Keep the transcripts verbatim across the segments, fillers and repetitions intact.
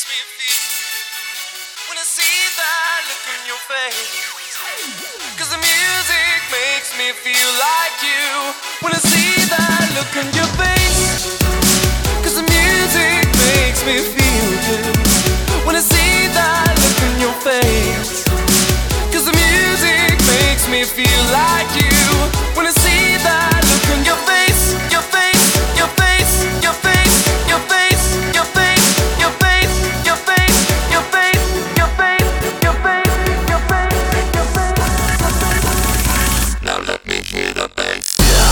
makes me feel when I see that look on your face. Cause the music makes me feel like you when I see that look on your face. Cause the music makes me feel good when I see that look on your face. Cause the music makes me feel like you when I see that look on your face. Your face, your face, your face, your face, your face, your face, your face, your face, your face, your face, your face, your face. Now let me hear the bass.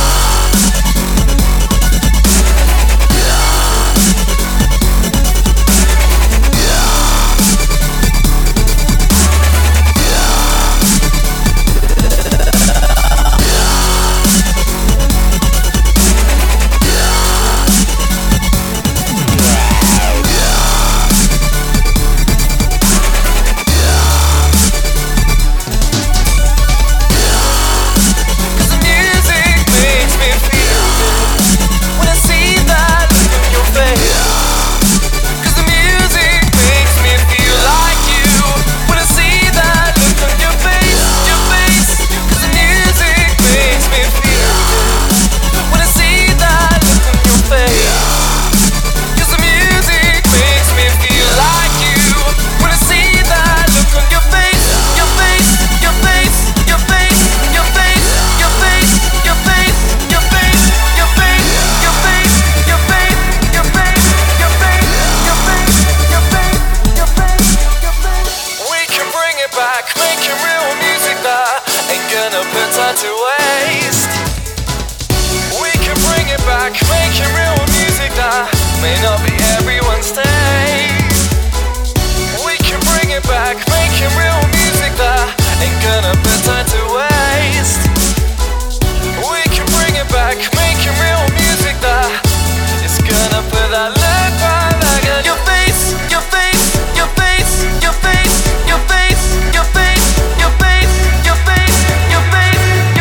To waste. We can bring it back, making real music that may not be everyone's taste. We can bring it back, making real music that ain't gonna put time to waste. We can bring it back, making real music that is gonna put that look right back at your face, your face, your face, your face, your face, your face, your face, your face, your face.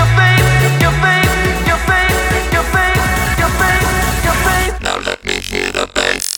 Now let me hear the bass.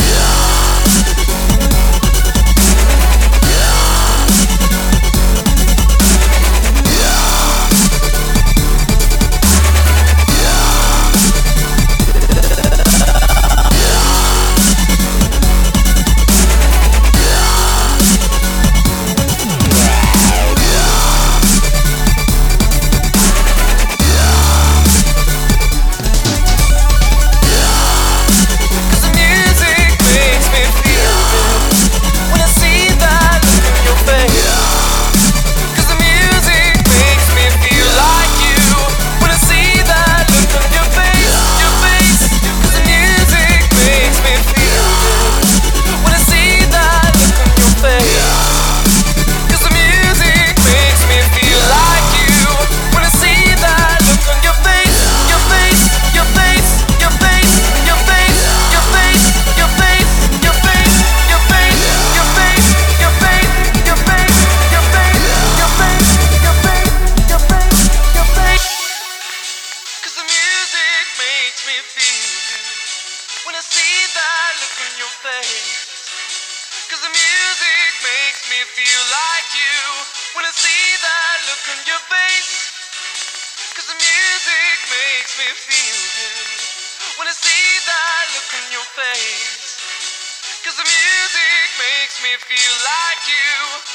Feel like you when I see that look on your face. Cause the music makes me feel good when I see that look on your face. Cause the music makes me feel like you.